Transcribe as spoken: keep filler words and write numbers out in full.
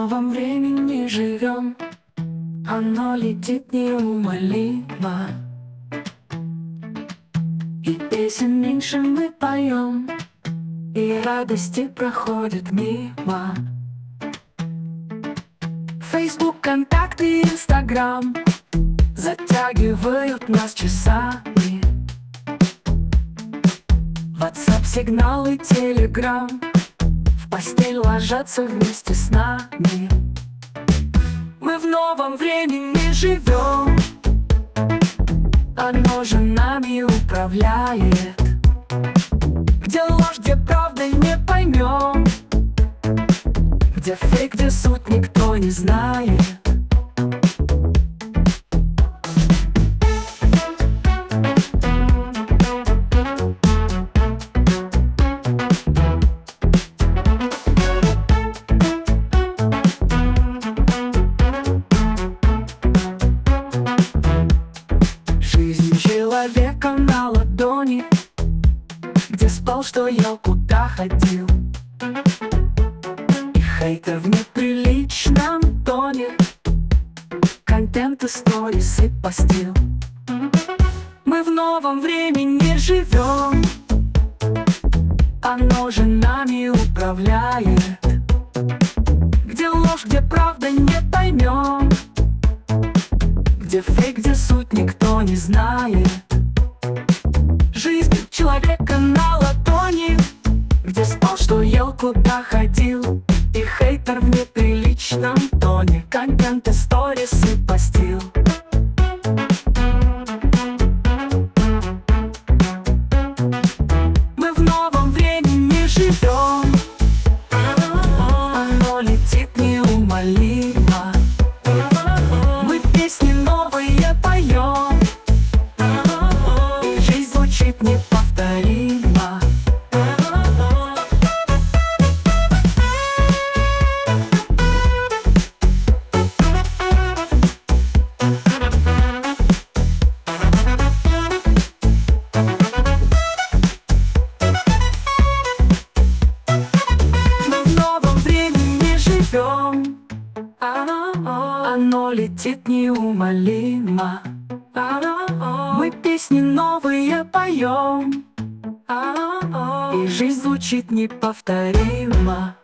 новом времени живем, оно летит неумолимо, и песен меньше мы поем, и радости проходят мимо. Фейсбук, контакты, Инстаграм затягивают нас часами. Ватсап, сигналы, Телеграм в постель ложатся вместе с нами. Мы в новом времени живем, оно же нами управляет. Где ложь, где правда, не поймем, где фейк, где суть, никто не знает. Жизнь человека на ладони, где спал, что ел, куда ходил, и хейтер в неприличном тоне контент и сторисы постил. Мы в новом времени живем, оно же нами управляет. Где ложь, где правда, не поймем, где фейк, где суть, никто не знает. Жизнь человека на ладони, где спал, что ел, куда ходил, и хейтер в неприличном тоне контент и сторисы постил. Мы в новом времени живем, оно летит неумолимо. Мы песни новые поем, и жизнь звучит неповторимо. Оно летит неумолимо. Мы песни новые поем, и жизнь звучит неповторимо.